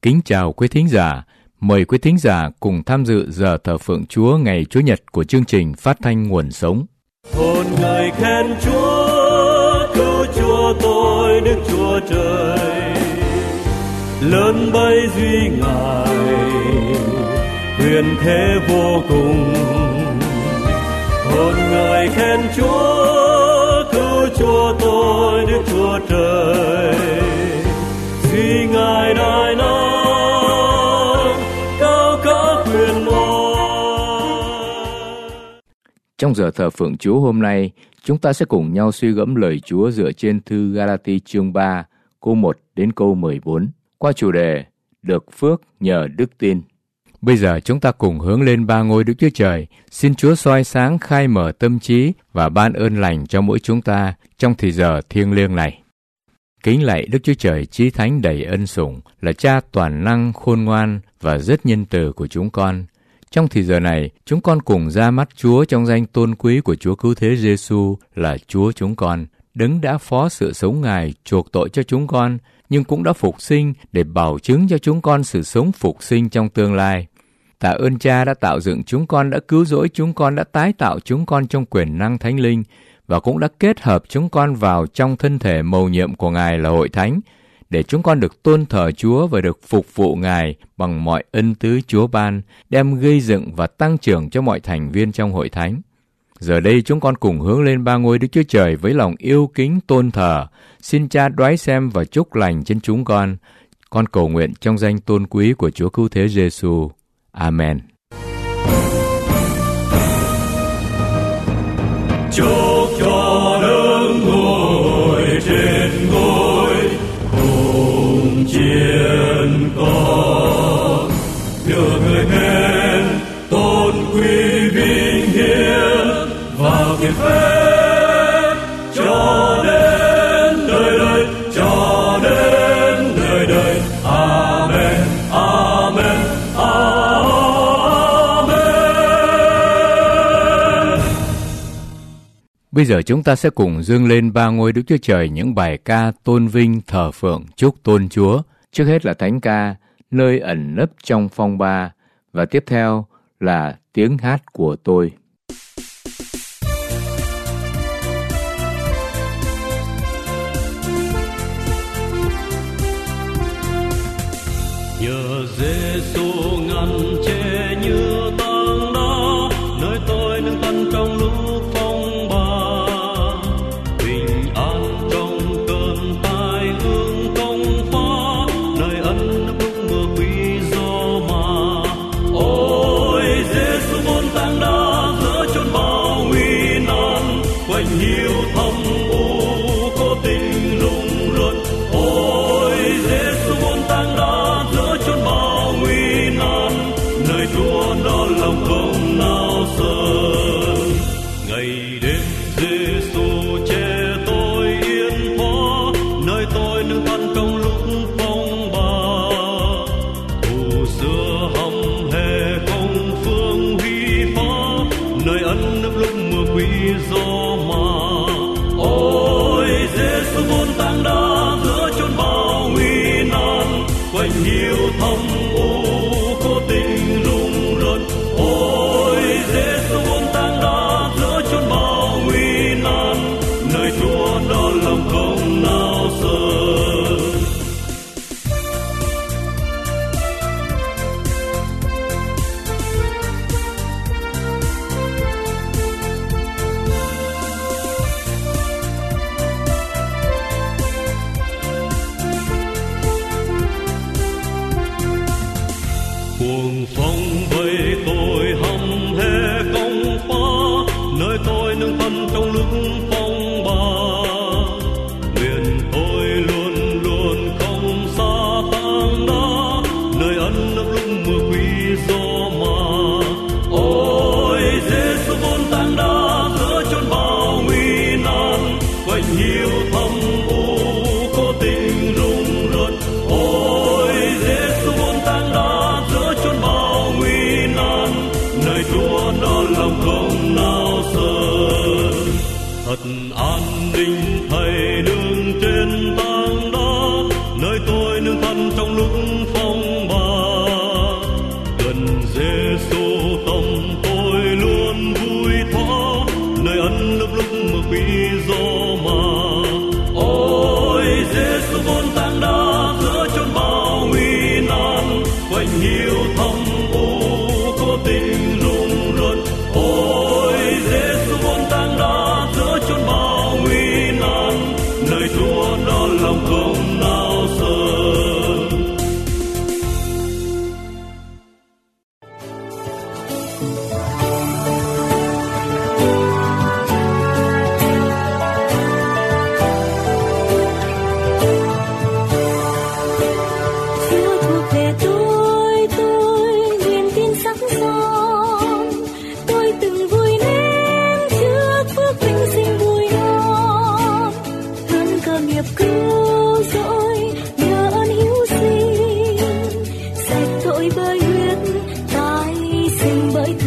Kính chào quý thính giả. Mời quý thính giả cùng tham dự giờ thờ phượng Chúa ngày Chủ nhật của chương trình Phát thanh Nguồn Sống. Hồn người khen Chúa, cứu Chúa tôi Đức Chúa Trời. Lớn bấy duy Ngài, quyền thế vô cùng. Hồn người khen Chúa, cứu Chúa tôi Đức Chúa Trời. Duy Ngài đại năng, cao cả quyền oai. Trong giờ thờ phượng Chúa hôm nay, chúng ta sẽ cùng nhau suy gẫm lời Chúa dựa trên thư Ga-la-ti chương 3, câu 1 đến câu 14, qua chủ đề được phước nhờ đức tin. Bây giờ chúng ta cùng hướng lên ba ngôi Đức Chúa Trời, xin Chúa soi sáng khai mở tâm trí và ban ơn lành cho mỗi chúng ta trong thời giờ thiêng liêng này. Kính lạy Đức Chúa Trời chí thánh đầy ân sủng, là Cha toàn năng khôn ngoan và rất nhân từ của chúng con. Trong thời giờ này, chúng con cùng ra mắt Chúa trong danh tôn quý của Chúa Cứu Thế Giêsu là Chúa chúng con, Đấng đã phó sự sống Ngài chuộc tội cho chúng con, nhưng cũng đã phục sinh để bảo chứng cho chúng con sự sống phục sinh trong tương lai. Tạ ơn Cha đã tạo dựng chúng con, đã cứu rỗi chúng con, đã tái tạo chúng con trong quyền năng Thánh Linh, và cũng đã kết hợp chúng con vào trong thân thể mầu nhiệm của Ngài là Hội Thánh, để chúng con được tôn thờ Chúa và được phục vụ Ngài bằng mọi ân tứ Chúa ban, đem gây dựng và tăng trưởng cho mọi thành viên trong Hội Thánh. Giờ đây chúng con cùng hướng lên ba ngôi Đức Chúa Trời với lòng yêu kính tôn thờ. Xin Cha đoái xem và chúc lành trên chúng con. Con cầu nguyện trong danh tôn quý của Chúa Cứu Thế Giêsu. Amen. Chúc cho Đấng ngồi trên ngôi cùng chiến con, nhờ người khen tôn quý vinh hiển và kiệt phép cho đến đời đời, cho đến đời đời. Amen, amen, amen. Bây giờ chúng ta sẽ cùng dâng lên ba ngôi Đức Chúa Trời những bài ca tôn vinh thờ phượng chúc tôn Chúa. Trước hết là thánh ca Nơi ẩn nấp trong phong ba, và tiếp theo là Tiếng hát của tôi. Nhờ Giêsu ngăn che như tảng đá, nơi tôi nương thân trong lúc phong ba. Bình an trong cơn tai ương công phá, nơi ân nấp lúc mưa quý gió mà. Ôi Giêsu vốn tảng đá giữa chốn bao nguy nan, quanh hiu thâm u có tình lùng luận. Ôi Giêsu vốn tảng đá giữa chốn bao nguy nan, nơi Chúa đó lòng không nào sợ. Ngày đêm Giêsu che tôi yên phó, nơi tôi nương thân trong lúc phong ba. Thù xưa hầm hè không phương huy phá, nơi ân nấp lúc mưa quý gió mà. Ôi Giêsu vốn tảng đá giữa chốn bao nguy nan, quanh hiu thâm u có tình lùng luận. Ôi Giêsu vốn tảng đá giữa chốn bao nguy nan, nơi Chúa đó lòng không nào sợ.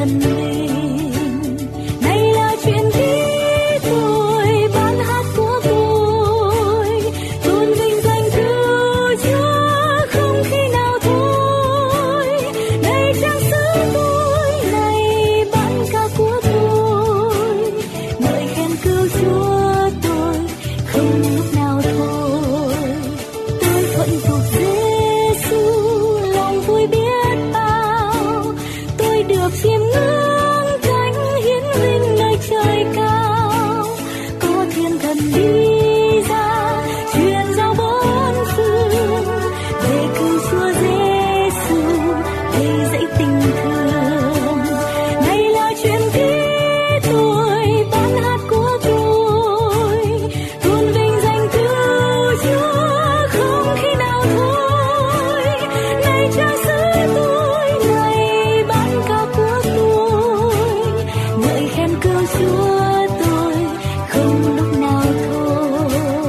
thần linh. Này là chuyện ký tôi, ban hát của tôi, tôn vinh danh Cứu Chúa không khi nào thôi. Này trang sử tôi, này ban ca của tôi, ngợi khen Cứu Chúa tôi không lúc nào thôi. Tôi thuận phục Giêsu, lòng vui biết bao. Tôi được chiêm ngưỡng thánh hiến linh nơi trời cao. Có thiên thần đi ra truyền giao bốn phương, về cứu Chúa Giêsu đầy dẫy tình thương. Này là chuyện ký tôi, ban hát của tôi, tôn vinh danh Cứu Chúa không khi nào thôi. Này cha xứ tôi, này ban ca của tôi, ngợi khen Cứu Chúa tôi không lúc nào thôi.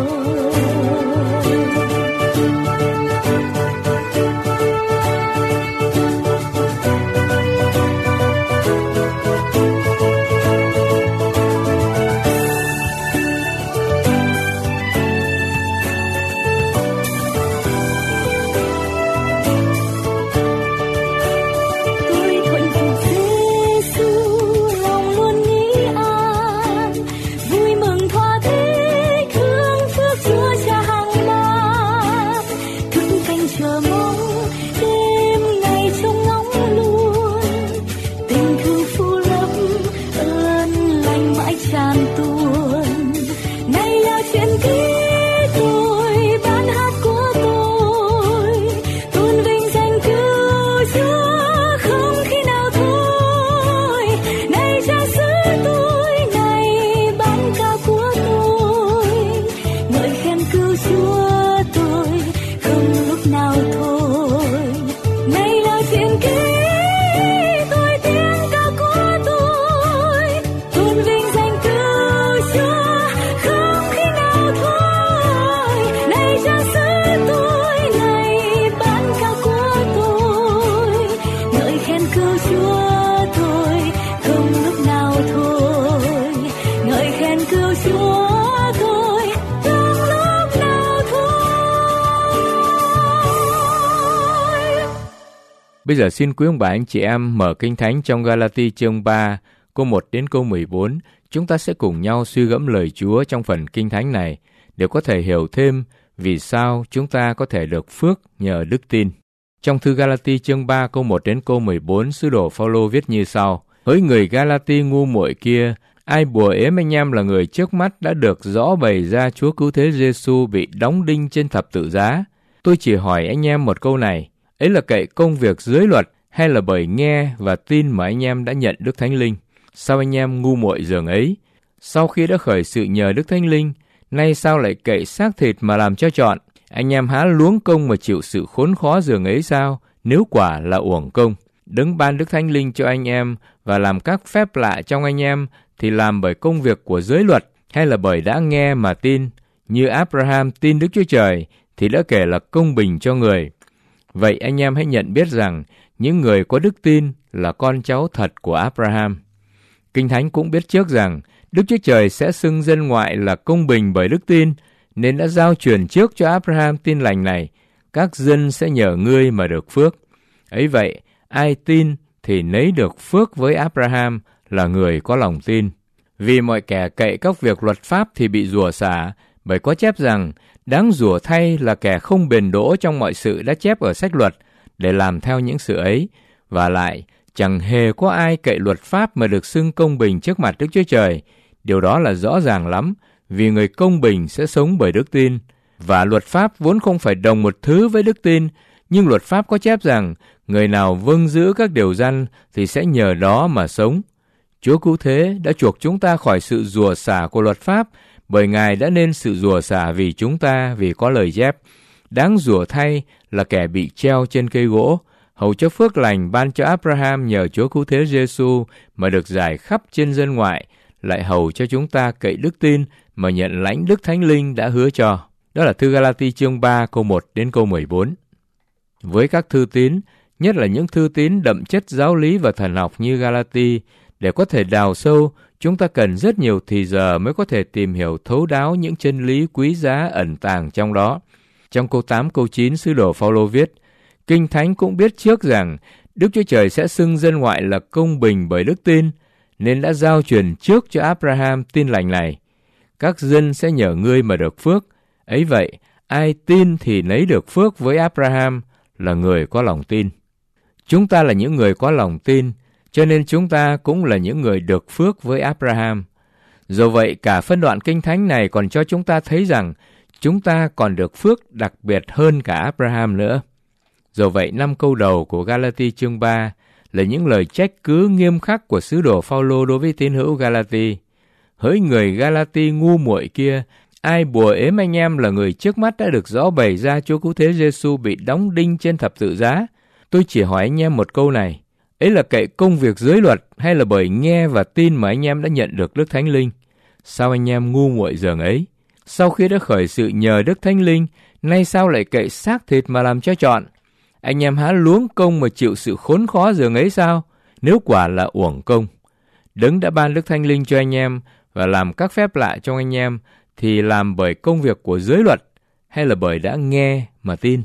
Tôi thuận phục Giêsu, lòng luôn nghĩ an, vui mừng thỏa thích hương phước Chúa Cha hàng ban. Thức canh chờ mong đêm ngày trông ngóng luôn, tình thương phù lấp ơn lành mãi tràn tuôn. Này là chuyện ký tôi, ban hát của tôi, tôn vinh danh Cứu Chúa không khi nào thôi. Này cha xứ tôi, này ban ca của tôi, ngợi khen Cứu Chúa tôi không lúc nào thôi. Này là chuyện ký tôi, tiếng ca của tôi, tôn vinh danh Cứu Chúa không khi nào thôi. Này cha xứ tôi, này ban ca của tôi, ngợi khen Cứu Chúa tôi không lúc nào thôi. Ngợi khen Cứu Chúa tôi không lúc nào thôi. Bây giờ xin quý ông bà anh chị em mở Kinh Thánh trong Ga-la-ti chương 3, câu 1 đến câu 14. Chúng ta sẽ cùng nhau suy gẫm lời Chúa trong phần Kinh Thánh này để có thể hiểu thêm vì sao chúng ta có thể được phước nhờ đức tin. Trong thư Ga-la-ti chương 3 câu 1 đến câu 14, sứ đồ Phao-lô viết như sau: Hỡi người Ga-la-ti ngu muội kia, ai bùa ếm anh em là người trước mắt đã được rõ bày ra Chúa Cứu Thế Giêsu bị đóng đinh trên thập tự giá. Tôi chỉ hỏi anh em một câu này, ấy là cậy công việc dưới luật hay là bởi nghe và tin mà anh em đã nhận Đức Thánh Linh? Sao anh em ngu muội dường ấy? Sau khi đã khởi sự nhờ Đức Thánh Linh, nay sao lại cậy xác thịt mà làm cho trọn? Anh em há luống công mà chịu sự khốn khó dường ấy sao? Nếu quả là uổng công. Đấng ban Đức Thánh Linh cho anh em và làm các phép lạ trong anh em thì làm bởi công việc của giới luật hay là bởi đã nghe mà tin? Như Abraham tin Đức Chúa Trời thì đã kể là công bình cho người. Vậy anh em hãy nhận biết rằng những người có đức tin là con cháu thật của Abraham. Kinh Thánh cũng biết trước rằng Đức Chúa Trời sẽ xưng dân ngoại là công bình bởi đức tin, nên đã giao truyền trước cho Abraham tin lành này: các dân sẽ nhờ ngươi mà được phước. Ấy vậy, ai tin thì nấy được phước với Abraham là người có lòng tin. Vì mọi kẻ cậy các việc luật pháp thì bị rủa xả, bởi có chép rằng đáng rủa thay là kẻ không bền đỗ trong mọi sự đã chép ở sách luật để làm theo những sự ấy. Và lại, chẳng hề có ai cậy luật pháp mà được xưng công bình trước mặt Đức Chúa Trời. Điều đó là rõ ràng lắm, vì người công bình sẽ sống bởi đức tin. Và luật pháp vốn không phải đồng một thứ với đức tin, nhưng luật pháp có chép rằng người nào vâng giữ các điều răn thì sẽ nhờ đó mà sống. Chúa Cứu Thế đã chuộc chúng ta khỏi sự rủa xả của luật pháp, bởi Ngài đã nên sự rủa xả vì chúng ta, vì có lời chép: đáng rủa thay là kẻ bị treo trên cây gỗ, hầu cho phước lành ban cho Abraham nhờ Chúa Cứu Thế Giêsu mà được rải khắp trên dân ngoại, lại hầu cho chúng ta cậy đức tin mà nhận lãnh Đức Thánh Linh đã hứa cho. Đó là thư Ga-la-ti chương 3 câu 1 đến câu 14. Với các thư tín, nhất là những thư tín đậm chất giáo lý và thần học như Galati. Để có thể đào sâu, chúng ta cần rất nhiều thì giờ mới có thể tìm hiểu thấu đáo những chân lý quý giá ẩn tàng trong đó. Trong câu 8, câu 9, sứ đồ Phao-lô viết, Kinh Thánh cũng biết trước rằng Đức Chúa Trời sẽ xưng dân ngoại là công bình bởi đức tin, nên đã giao truyền trước cho Abraham tin lành này. Các dân sẽ nhờ ngươi mà được phước. Ấy vậy, ai tin thì nấy được phước với Abraham là người có lòng tin. Chúng ta là những người có lòng tin, cho nên chúng ta cũng là những người được phước với Abraham. Dù vậy, cả phân đoạn Kinh Thánh này còn cho chúng ta thấy rằng chúng ta còn được phước đặc biệt hơn cả Abraham nữa. Dù vậy, 5 câu đầu của Galati chương 3 là những lời trách cứ nghiêm khắc của sứ đồ Phao-lô đối với tín hữu Galati. Hỡi người Galati ngu muội kia, ai bùa ếm anh em là người trước mắt đã được rõ bày ra Chúa Cứu Thế Giêsu bị đóng đinh trên thập tự giá. Tôi chỉ hỏi anh em một câu này, ấy là cậy công việc giới luật hay là bởi nghe và tin mà anh em đã nhận được Đức Thánh Linh? Sao anh em ngu muội dường ấy? Sau khi đã khởi sự nhờ Đức Thánh Linh, nay sao lại cậy xác thịt mà làm cho trọn? Anh em há luống công mà chịu sự khốn khó dường ấy sao? Nếu quả là uổng công. Đấng đã ban Đức Thánh Linh cho anh em và làm các phép lạ trong anh em thì làm bởi công việc của giới luật hay là bởi đã nghe mà tin?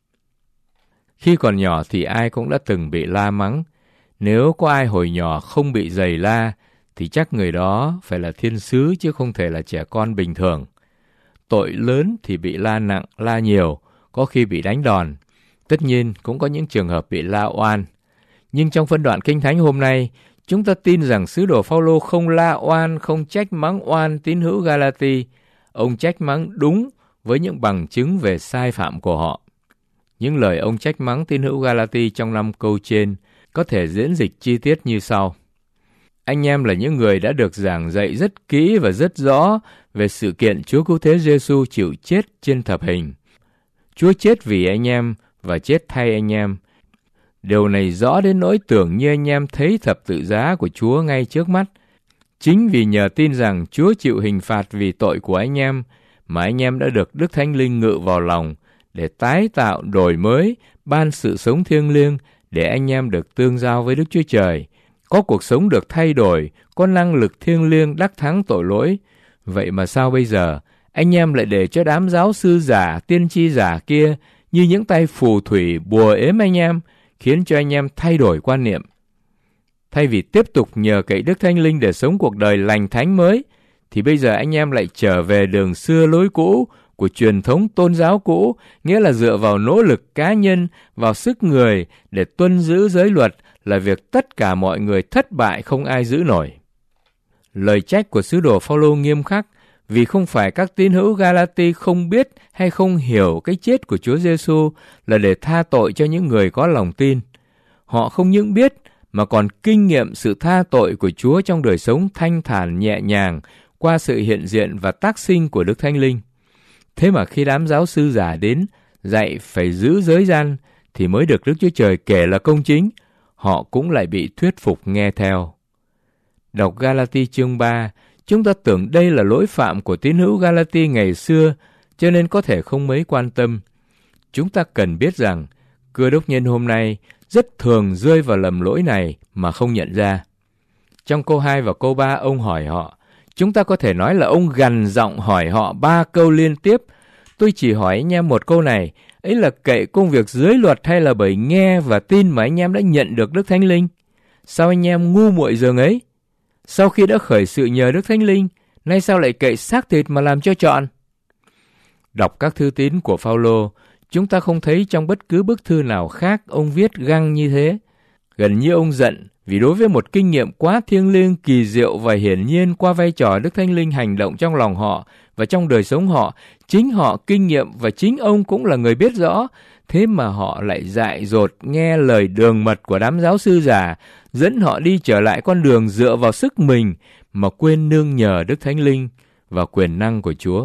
Khi còn nhỏ thì ai cũng đã từng bị la mắng. Nếu có ai hồi nhỏ không bị giày la thì chắc người đó phải là thiên sứ chứ không thể là trẻ con bình thường. Tội lớn thì bị la nặng, la nhiều, có khi bị đánh đòn. Tất nhiên cũng có những trường hợp bị la oan. Nhưng trong phân đoạn Kinh Thánh hôm nay, chúng ta tin rằng sứ đồ Phao-lô không la oan, không trách mắng oan tín hữu Galati. Ông trách mắng đúng với những bằng chứng về sai phạm của họ. Những lời ông trách mắng tín hữu Galati trong 5 câu trên có thể diễn dịch chi tiết như sau. Anh em là những người đã được giảng dạy rất kỹ và rất rõ về sự kiện Chúa Cứu Thế Giêsu chịu chết trên thập hình. Chúa chết vì anh em và chết thay anh em. Điều này rõ đến nỗi tưởng như anh em thấy thập tự giá của Chúa ngay trước mắt. Chính vì nhờ tin rằng Chúa chịu hình phạt vì tội của anh em mà anh em đã được Đức Thánh Linh ngự vào lòng để tái tạo, đổi mới, ban sự sống thiêng liêng để anh em được tương giao với Đức Chúa Trời, có cuộc sống được thay đổi, có năng lực thiêng liêng đắc thắng tội lỗi. Vậy mà sao bây giờ anh em lại để cho đám giáo sư giả, tiên tri giả kia như những tay phù thủy bùa ếm anh em, khiến cho anh em thay đổi quan niệm? Thay vì tiếp tục nhờ cậy Đức Thánh Linh để sống cuộc đời lành thánh mới, thì bây giờ anh em lại trở về đường xưa lối cũ của truyền thống tôn giáo cũ, nghĩa là dựa vào nỗ lực cá nhân, vào sức người để tuân giữ giới luật là việc tất cả mọi người thất bại không ai giữ nổi. Lời trách của sứ đồ Phao-lô nghiêm khắc vì không phải các tín hữu Galati không biết hay không hiểu cái chết của Chúa Giêsu là để tha tội cho những người có lòng tin. Họ không những biết mà còn kinh nghiệm sự tha tội của Chúa trong đời sống thanh thản nhẹ nhàng qua sự hiện diện và tác sinh của Đức Thánh Linh. Thế mà khi đám giáo sư giả đến dạy phải giữ giới gian thì mới được Đức Chúa Trời kể là công chính, họ cũng lại bị thuyết phục nghe theo. Đọc Galati chương 3, chúng ta tưởng đây là lỗi phạm của tín hữu Galati ngày xưa, cho nên có thể không mấy quan tâm. Chúng ta cần biết rằng, Cơ đốc nhân hôm nay rất thường rơi vào lầm lỗi này mà không nhận ra. Trong câu 2 và câu 3 ông hỏi họ, chúng ta có thể nói là ông gằn giọng hỏi họ 3 câu liên tiếp. Tôi chỉ hỏi anh em một câu này, ấy là cậy công việc giới luật hay là bởi nghe và tin mà anh em đã nhận được Đức Thánh Linh? Sao anh em ngu muội dường ấy? Sau khi đã khởi sự nhờ Đức Thánh Linh, nay sao lại cậy xác thịt mà làm cho trọn? Đọc các thư tín của Phao-lô, chúng ta không thấy trong bất cứ bức thư nào khác ông viết găng như thế. Gần như ông giận vì đối với một kinh nghiệm quá thiêng liêng, kỳ diệu và hiển nhiên qua vai trò Đức Thánh Linh hành động trong lòng họ và trong đời sống họ, chính họ kinh nghiệm và chính ông cũng là người biết rõ, thế mà họ lại dại dột nghe lời đường mật của đám giáo sư giả, dẫn họ đi trở lại con đường dựa vào sức mình mà quên nương nhờ Đức Thánh Linh và quyền năng của Chúa.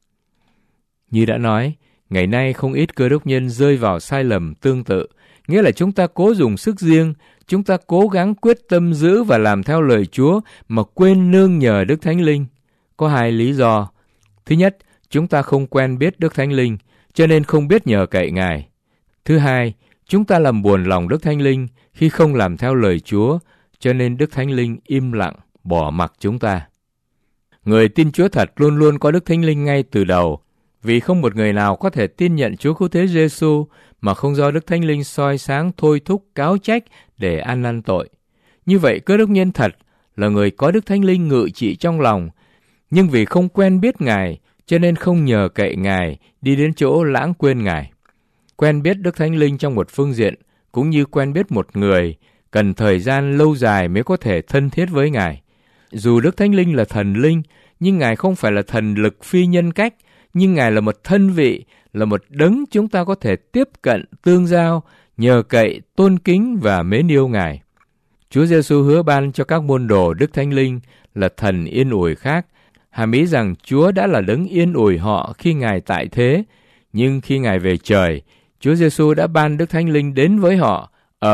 Như đã nói, ngày nay không ít cơ đốc nhân rơi vào sai lầm tương tự, nghĩa là chúng ta cố dùng sức riêng, chúng ta cố gắng quyết tâm giữ và làm theo lời Chúa mà quên nương nhờ Đức Thánh Linh. Có 2 lý do. Thứ nhất, chúng ta không quen biết Đức Thánh Linh, cho nên không biết nhờ cậy Ngài. Thứ hai, Chúng ta làm buồn lòng Đức Thánh Linh khi không làm theo lời Chúa, cho nên Đức Thánh Linh im lặng, bỏ mặc chúng ta. Người tin Chúa thật luôn luôn có Đức Thánh Linh ngay từ đầu, vì không một người nào có thể tin nhận Chúa Cứu Thế Giêsu mà không do Đức Thánh Linh soi sáng, thôi thúc, cáo trách để ăn năn tội. Như vậy, Cơ đốc nhân thật là người có Đức Thánh Linh ngự trị trong lòng, nhưng vì không quen biết Ngài, cho nên không nhờ cậy Ngài đi đến chỗ lãng quên Ngài. Quen biết Đức Thánh Linh trong một phương diện, cũng như quen biết một người, cần thời gian lâu dài mới có thể thân thiết với Ngài. Dù Đức Thánh Linh là thần linh, nhưng Ngài không phải là thần lực phi nhân cách, nhưng Ngài là một thân vị, là một đấng chúng ta có thể tiếp cận, tương giao, nhờ cậy, tôn kính và mến yêu Ngài. Chúa Giêsu hứa ban cho các môn đồ Đức Thánh Linh là thần yên ủi khác, hàm ý rằng Chúa đã là đấng yên ủi họ khi Ngài tại thế, nhưng khi Ngài về trời, Chúa Giêsu đã ban Đức Thánh Linh đến với họ,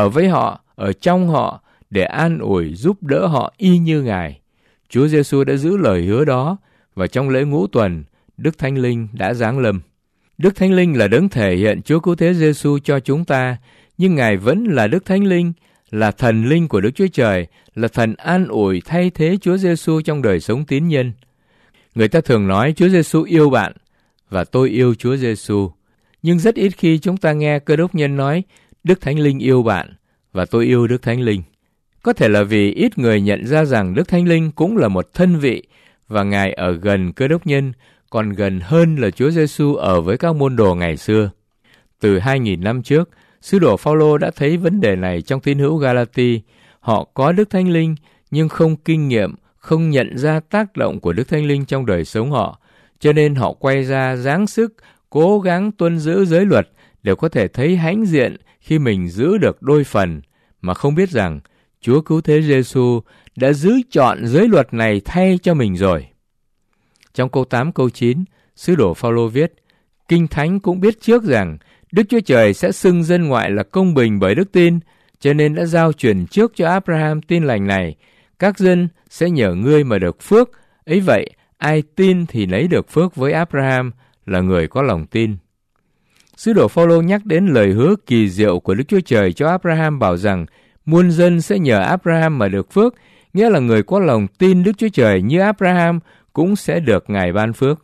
ở trong họ để an ủi, giúp đỡ họ y như Ngài. Chúa Giêsu đã giữ lời hứa đó, và trong lễ Ngũ Tuần, Đức Thánh Linh đã giáng lâm. Đức Thánh Linh là đấng thể hiện Chúa Cứu Thế Giêsu cho chúng ta, nhưng Ngài vẫn là Đức Thánh Linh, là thần linh của Đức Chúa Trời, là thần an ủi thay thế Chúa Giêsu trong đời sống tín nhân. Người ta thường nói Chúa Giêsu yêu bạn và tôi yêu Chúa Giêsu, nhưng rất ít khi chúng ta nghe Cơ đốc nhân nói Đức Thánh Linh yêu bạn và tôi yêu Đức Thánh Linh. Có thể là vì ít người nhận ra rằng Đức Thánh Linh cũng là một thân vị và Ngài ở gần Cơ đốc nhân, còn gần hơn là Chúa Giêsu ở với các môn đồ ngày xưa. Từ 2000 năm trước, sứ đồ Phao-lô đã thấy vấn đề này trong tín hữu Ga-la-ti. Họ có Đức Thánh Linh nhưng không kinh nghiệm, không nhận ra tác động của Đức Thánh Linh trong đời sống họ, cho nên họ quay ra giáng sức, cố gắng tuân giữ giới luật để có thể thấy hãnh diện khi mình giữ được đôi phần, mà không biết rằng Chúa Cứu Thế Giêsu đã giữ trọn giới luật này thay cho mình rồi. Trong câu 8 câu 9, sứ đồ Phao-lô viết: Kinh Thánh cũng biết trước rằng Đức Chúa Trời sẽ xưng dân ngoại là công bình bởi đức tin, cho nên đã giao truyền trước cho Abraham tin lành này: các dân sẽ nhờ ngươi mà được phước. Ấy vậy, ai tin thì lấy được phước với Abraham, là người có lòng tin. Sứ đồ Phao-lô nhắc đến lời hứa kỳ diệu của Đức Chúa Trời cho Abraham, bảo rằng muôn dân sẽ nhờ Abraham mà được phước, nghĩa là người có lòng tin Đức Chúa Trời như Abraham cũng sẽ được Ngài ban phước.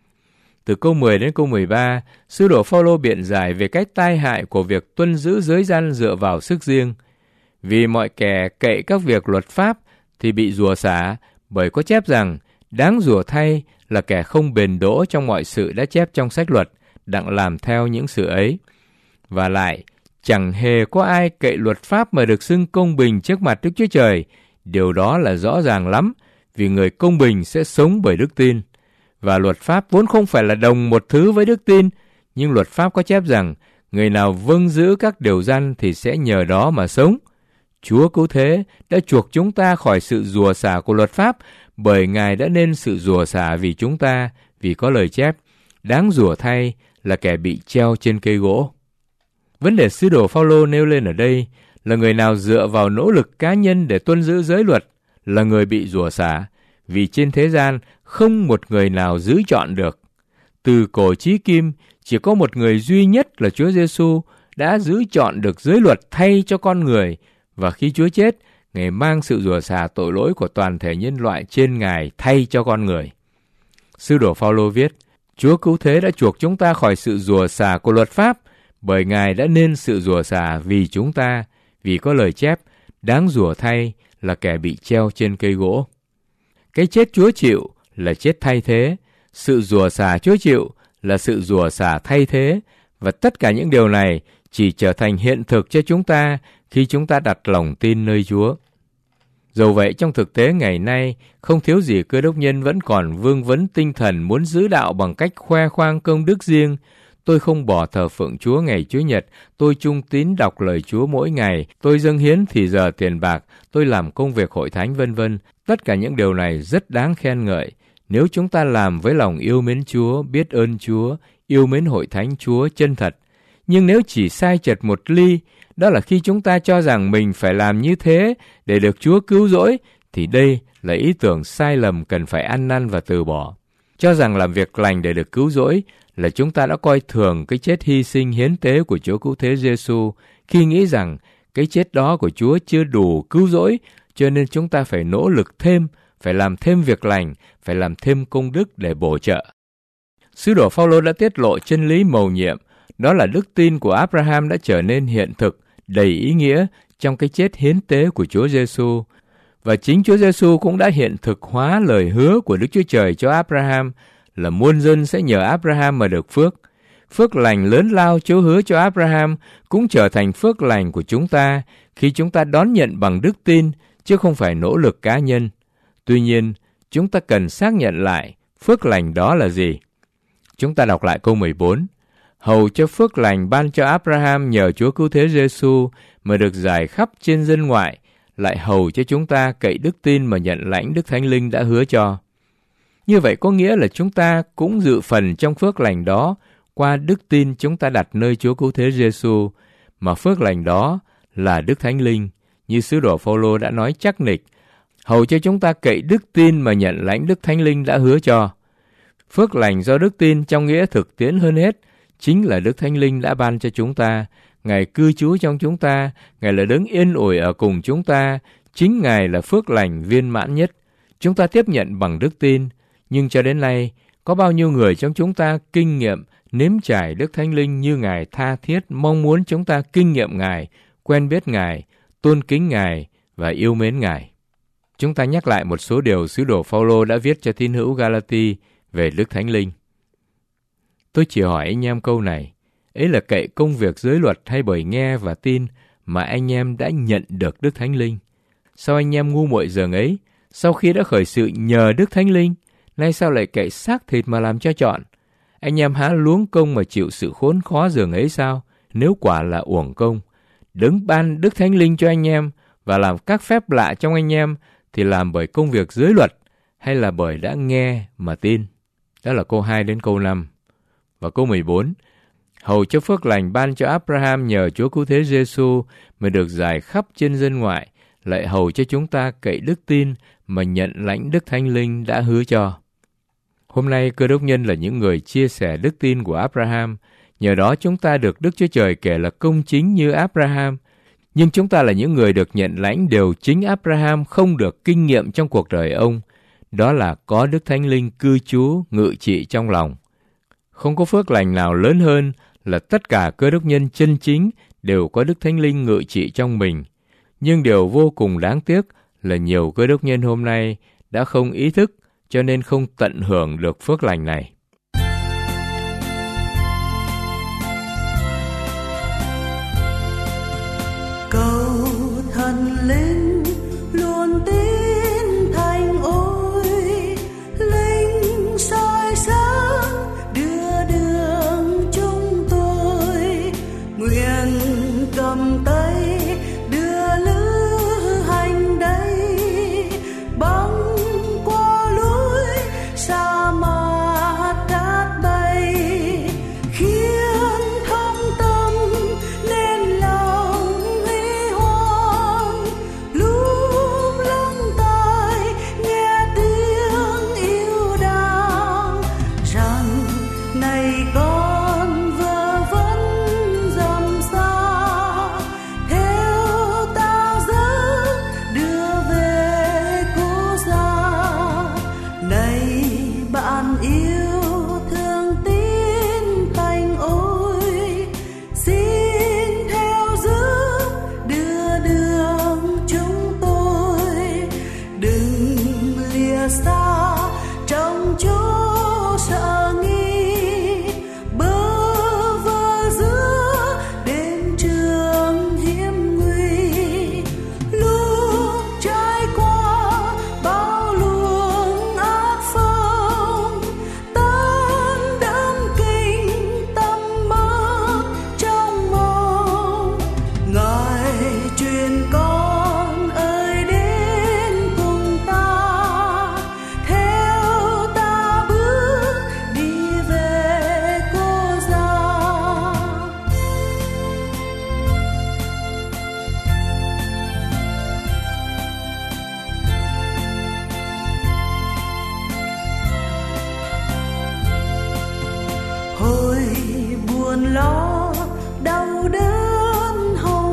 Từ câu 10 đến câu 13, sứ đồ Phao-lô biện giải về cái tai hại của việc tuân giữ giới gian dựa vào sức riêng. Vì mọi kẻ cậy các việc luật pháp thì bị rủa xả, bởi có chép rằng đáng rủa thay là kẻ không bền đỗ trong mọi sự đã chép trong sách luật, đặng làm theo những sự ấy. Và lại, chẳng hề có ai cậy luật pháp mà được xưng công bình trước mặt Đức Chúa Trời. Điều đó là rõ ràng lắm, vì người công bình sẽ sống bởi đức tin. Và luật pháp vốn không phải là đồng một thứ với đức tin, nhưng luật pháp có chép rằng người nào vâng giữ các điều răn thì sẽ nhờ đó mà sống. Chúa Cứu Thế đã chuộc chúng ta khỏi sự rủa xả của luật pháp, bởi Ngài đã nên sự rủa xả vì chúng ta, vì có lời chép: đáng rủa thay là kẻ bị treo trên cây gỗ. Vấn đề sứ đồ Phao-lô nêu lên ở đây là người nào dựa vào nỗ lực cá nhân để tuân giữ giới luật là người bị rủa xả, vì trên thế gian không một người nào giữ trọn được. Từ cổ chí kim, chỉ có một người duy nhất là Chúa Giêsu đã giữ trọn được giới luật thay cho con người, và khi Chúa chết, Ngài mang sự rủa xả tội lỗi của toàn thể nhân loại trên Ngài thay cho con người. Sứ đồ Phao-lô viết: Chúa Cứu Thế đã chuộc chúng ta khỏi sự rủa xả của luật pháp, bởi Ngài đã nên sự rủa xả vì chúng ta, vì có lời chép: đáng rủa thay là kẻ bị treo trên cây gỗ. Cái chết Chúa chịu là chết thay thế, sự rủa xả Chúa chịu là sự rủa xả thay thế, và tất cả những điều này chỉ trở thành hiện thực cho chúng ta khi chúng ta đặt lòng tin nơi Chúa. Dầu vậy, trong thực tế ngày nay, không thiếu gì cơ đốc nhân vẫn còn vương vấn tinh thần muốn giữ đạo bằng cách khoe khoang công đức riêng. Tôi không bỏ thờ phượng Chúa ngày Chúa Nhật, tôi trung tín đọc lời Chúa mỗi ngày, tôi dâng hiến thì giờ tiền bạc, tôi làm công việc hội thánh vân vân. Tất cả những điều này rất đáng khen ngợi. Nếu chúng ta làm với lòng yêu mến Chúa, biết ơn Chúa, yêu mến hội thánh Chúa chân thật. Nhưng nếu chỉ sai chật một ly, đó là khi chúng ta cho rằng mình phải làm như thế để được Chúa cứu rỗi, thì đây là ý tưởng sai lầm cần phải ăn năn và từ bỏ. Cho rằng làm việc lành để được cứu rỗi là chúng ta đã coi thường cái chết hy sinh hiến tế của Chúa Cứu Thế Giêsu khi nghĩ rằng cái chết đó của Chúa chưa đủ cứu rỗi, cho nên chúng ta phải nỗ lực thêm, phải làm thêm việc lành, phải làm thêm công đức để bổ trợ. Sứ đồ Phao-lô đã tiết lộ chân lý mầu nhiệm, đó là đức tin của Abraham đã trở nên hiện thực, đầy ý nghĩa trong cái chết hiến tế của Chúa Giêsu. Và chính Chúa Giêsu cũng đã hiện thực hóa lời hứa của Đức Chúa Trời cho Abraham là muôn dân sẽ nhờ Abraham mà được phước. Phước lành lớn lao Chúa hứa cho Abraham cũng trở thành phước lành của chúng ta khi chúng ta đón nhận bằng đức tin, chứ không phải nỗ lực cá nhân. Tuy nhiên, chúng ta cần xác nhận lại phước lành đó là gì. Chúng ta đọc lại câu 14. Hầu cho phước lành ban cho Abraham nhờ Chúa Cứu Thế Giêsu mà được rải khắp trên dân ngoại, lại hầu cho chúng ta cậy đức tin mà nhận lãnh Đức Thánh Linh đã hứa cho. Như vậy có nghĩa là chúng ta cũng dự phần trong phước lành đó qua đức tin chúng ta đặt nơi Chúa Cứu Thế Giêsu, mà phước lành đó là Đức Thánh Linh, như sứ đồ Phao-lô đã nói chắc nịch, hầu cho chúng ta cậy đức tin mà nhận lãnh Đức Thánh Linh đã hứa cho. Phước lành do đức tin trong nghĩa thực tiễn hơn hết chính là Đức Thánh Linh đã ban cho chúng ta. Ngài cư trú trong chúng ta, Ngài là đấng yên ủi ở cùng chúng ta, chính Ngài là phước lành viên mãn nhất. Chúng ta tiếp nhận bằng đức tin, nhưng cho đến nay, có bao nhiêu người trong chúng ta kinh nghiệm, nếm trải Đức Thánh Linh như Ngài tha thiết mong muốn chúng ta kinh nghiệm Ngài, quen biết Ngài, tôn kính Ngài và yêu mến Ngài. Chúng ta nhắc lại một số điều sứ đồ Phao-lô đã viết cho tín hữu Ga-la-ti về Đức Thánh Linh. Tôi chỉ hỏi anh em câu này, ấy là cậy công việc giới luật hay bởi nghe và tin mà anh em đã nhận được Đức Thánh Linh? Sao anh em ngu muội dường ấy, sau khi đã khởi sự nhờ Đức Thánh Linh, nay sao lại cậy xác thịt mà làm cho trọn? Anh em há luống công mà chịu sự khốn khó dường ấy sao? Nếu quả là uổng công, đấng ban Đức Thánh Linh cho anh em và làm các phép lạ trong anh em thì làm bởi công việc giới luật hay là bởi đã nghe mà tin? Đó là câu 2 đến câu 5. Và câu 14, hầu cho phước lành ban cho Abraham nhờ Chúa Cứu Thế Giêsu mà được rải khắp trên dân ngoại, lại hầu cho chúng ta cậy đức tin mà nhận lãnh Đức Thánh Linh đã hứa cho. Hôm nay Cơ Đốc nhân là những người chia sẻ đức tin của Abraham, nhờ đó chúng ta được Đức Chúa Trời kể là công chính như Abraham. Nhưng chúng ta là những người được nhận lãnh điều chính Abraham không được kinh nghiệm trong cuộc đời ông, đó là có Đức Thánh Linh cư trú ngự trị trong lòng. Không có phước lành nào lớn hơn là tất cả Cơ Đốc nhân chân chính đều có Đức Thánh Linh ngự trị trong mình. Nhưng điều vô cùng đáng tiếc là nhiều Cơ Đốc nhân hôm nay đã không ý thức, cho nên không tận hưởng được phước lành này. Cầu thần linh luôn tín thành ôi, linh soi sáng đưa đường chúng tôi, nguyện cầm tay đưa lữ hành đây, băng qua núi sa mạc cát bay, khiến thâm tâm nên lòng huy hoàng, lúc lắng tai nghe tiếng yêu đàng, rằng này con vừa vẫn dầm xa, theo ta dẫn đưa về cố gia. Này bạn yêu thương tín thành ôi, xin theo giúp đưa đường chúng tôi, đừng lìa xa trong chỗ sợ nghi, bơ vơ giữa đêm trường hiểm nguy, lúc trải qua bao luồng ác phong, tan đắm kinh tâm mất trong mộng. Ngài truyền con ơi đến cùng ta, theo ta bước đi về cố gia. Hồi buồn lo đau đớn hầu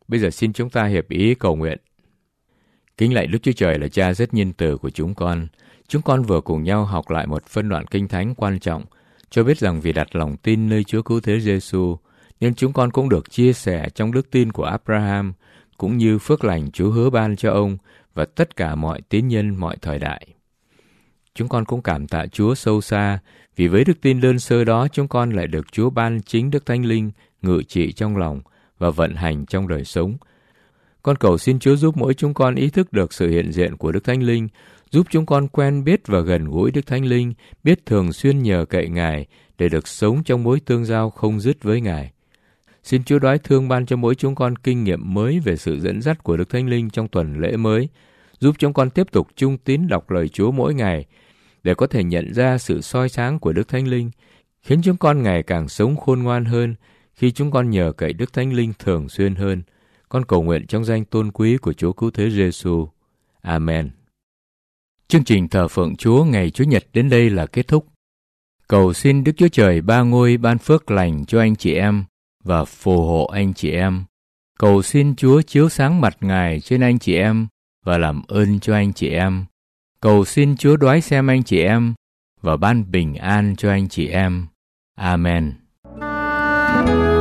Bây giờ xin chúng ta hiệp ý cầu nguyện. Kính lạy Đức Chúa Trời là Cha rất nhân từ của chúng con. Chúng con vừa cùng nhau học lại một phân đoạn Kinh Thánh quan trọng, cho biết rằng vì đặt lòng tin nơi Chúa Cứu Thế Giêsu, nên chúng con cũng được chia sẻ trong đức tin của Abraham, cũng như phước lành Chúa hứa ban cho ông và tất cả mọi tín nhân mọi thời đại. Chúng con cũng cảm tạ Chúa sâu xa, vì với đức tin đơn sơ đó chúng con lại được Chúa ban chính Đức Thánh Linh ngự trị trong lòng và vận hành trong đời sống. Con cầu xin Chúa giúp mỗi chúng con ý thức được sự hiện diện của Đức Thánh Linh, giúp chúng con quen biết và gần gũi Đức Thánh Linh, biết thường xuyên nhờ cậy Ngài để được sống trong mối tương giao không dứt với Ngài. Xin Chúa đoái thương ban cho mỗi chúng con kinh nghiệm mới về sự dẫn dắt của Đức Thánh Linh trong tuần lễ mới, giúp chúng con tiếp tục chung tín đọc lời Chúa mỗi ngày để có thể nhận ra sự soi sáng của Đức Thánh Linh, khiến chúng con ngày càng sống khôn ngoan hơn khi chúng con nhờ cậy Đức Thánh Linh thường xuyên hơn. Con cầu nguyện trong danh tôn quý của Chúa Cứu Thế Giêsu. Amen. Chương trình thờ phượng Chúa ngày Chủ nhật đến đây là kết thúc. Cầu xin Đức Chúa Trời Ba Ngôi ban phước lành cho anh chị em và phù hộ anh chị em. Cầu xin Chúa chiếu sáng mặt Ngài trên anh chị em và làm ơn cho anh chị em. Cầu xin Chúa đoái xem anh chị em và ban bình an cho anh chị em. Amen.